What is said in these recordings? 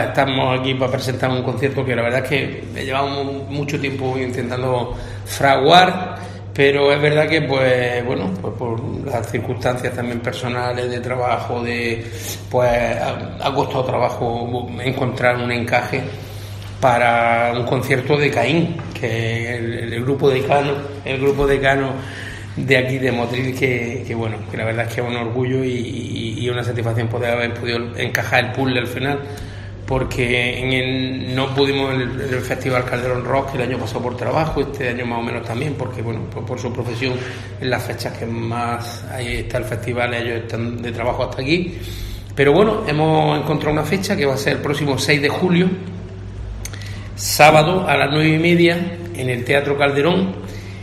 Estamos aquí para presentar un concierto que la verdad es que llevamos mucho tiempo intentando fraguar, pero es verdad que pues por las circunstancias también personales de trabajo, ha costado trabajo encontrar un encaje para un concierto de Caín, que el grupo decano de aquí de Motril, que la verdad es que es un orgullo y una satisfacción poder haber podido encajar el puzzle al final, porque no pudimos el Festival Calderón Rock el año pasado por trabajo, este año más o menos también, porque por su profesión en las fechas que más ahí está el festival, ellos están de trabajo hasta aquí, pero hemos encontrado una fecha que va a ser el próximo 6 de julio, sábado a las 9:30 en el Teatro Calderón.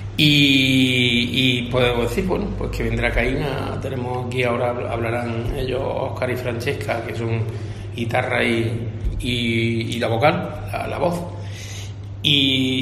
Y podemos decir, pues que vendrá Caín. Tenemos aquí ahora, hablarán ellos, Óscar y Francesca, que son guitarra y la vocal, la voz. Y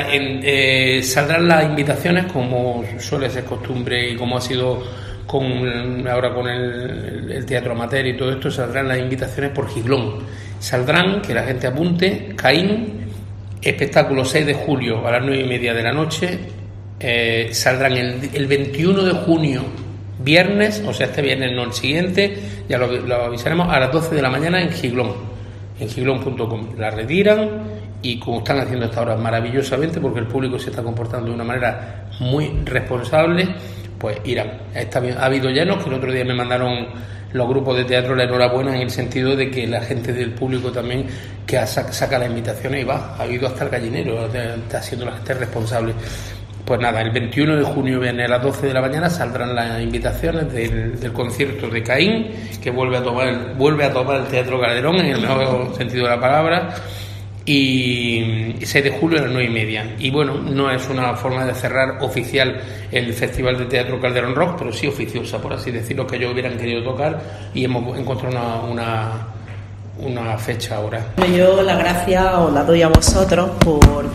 saldrán las invitaciones, como suele ser costumbre y como ha sido ahora con el teatro amateur y todo esto, saldrán las invitaciones por Giglón. Saldrán, que la gente apunte, Caín, espectáculo 6 de julio a las 9:30 de la noche. Saldrán el 21 de junio, viernes, o sea, este viernes no, el siguiente, ya lo avisaremos, a las 12 de la mañana en Giglón, en giglón.com. La retiran y como están haciendo hasta ahora maravillosamente, porque el público se está comportando de una manera muy responsable, pues irán. Ha habido llenos, que el otro día me mandaron los grupos de teatro la enhorabuena, en el sentido de que la gente del público también que saca las invitaciones y va, ha habido hasta el gallinero, está siendo la gente responsable. Pues nada, el 21 de junio viene a las 12 de la mañana, saldrán las invitaciones del concierto de Caín, que vuelve a tomar el Teatro Calderón en el mejor sentido de la palabra, y 6 de julio a las 9:30. Y no es una forma de cerrar oficial el Festival de Teatro Calderón Rock, pero sí oficiosa, por así decirlo, que ellos hubieran querido tocar, y hemos encontrado una fecha ahora. Yo la gracia os la doy a vosotros por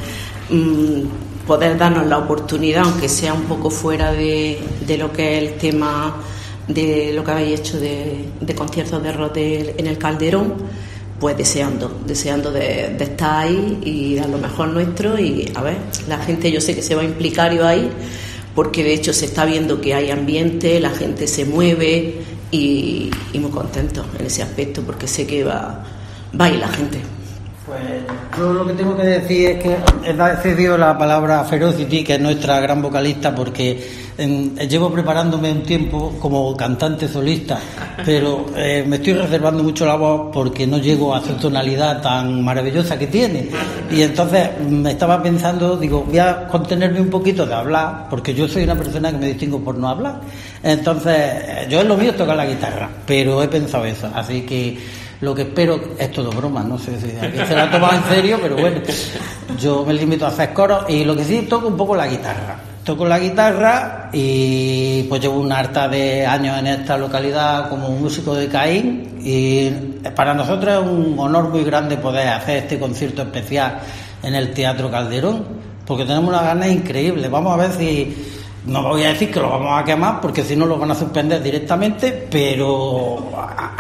poder darnos la oportunidad, aunque sea un poco fuera de lo que es el tema de lo que habéis hecho de conciertos de rock en el Calderón, pues deseando de estar ahí y dar lo mejor nuestro. Y a ver, la gente, yo sé que se va a implicar y va a ir, porque de hecho se está viendo que hay ambiente, la gente se mueve y muy contento en ese aspecto, porque sé que va a ir la gente. Pues yo lo que tengo que decir es que he cedido la palabra a Ferocity, que es nuestra gran vocalista, porque llevo preparándome un tiempo como cantante solista, pero me estoy reservando mucho la voz porque no llego a su tonalidad tan maravillosa que tiene. Y entonces me estaba pensando, digo, voy a contenerme un poquito de hablar, porque yo soy una persona que me distingo por no hablar. Entonces, yo es lo mío es tocar la guitarra, pero he pensado eso, así que lo que espero es todo broma, no sé si alguien se la ha tomado en serio, pero bueno, yo me limito a hacer coros y lo que sí toco un poco la guitarra. Toco la guitarra y pues llevo una harta de años en esta localidad como músico de Caín, y para nosotros es un honor muy grande poder hacer este concierto especial en el Teatro Calderón, porque tenemos una ganas increíble. Vamos a ver si... No voy a decir que lo vamos a quemar, porque si no lo van a suspender directamente, pero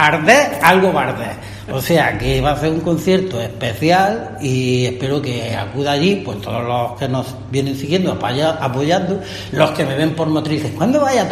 algo va a arder. O sea que va a ser un concierto especial y espero que acuda allí pues todos los que nos vienen siguiendo, apoyando, los que me ven por Motril dicen, ¿cuándo vaya a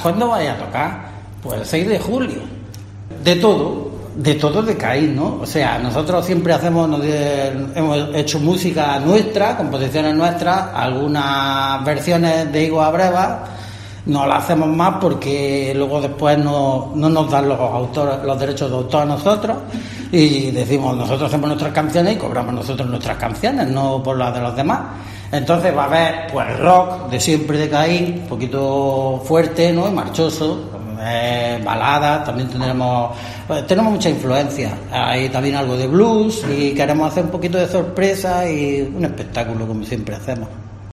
tocar? Pues el 6 de julio. De todo de Caín, ¿no? O sea, nosotros siempre hemos hecho música nuestra, composiciones nuestras, algunas versiones de Higo Abreva, no las hacemos más porque luego después no nos dan los derechos de autor a nosotros, y decimos, nosotros hacemos nuestras canciones y cobramos nosotros nuestras canciones, no por las de los demás. Entonces va a haber pues rock de siempre de Caín, un poquito fuerte, ¿no? Y marchoso, baladas, también tenemos mucha influencia, hay también algo de blues, y queremos hacer un poquito de sorpresa y un espectáculo como siempre hacemos.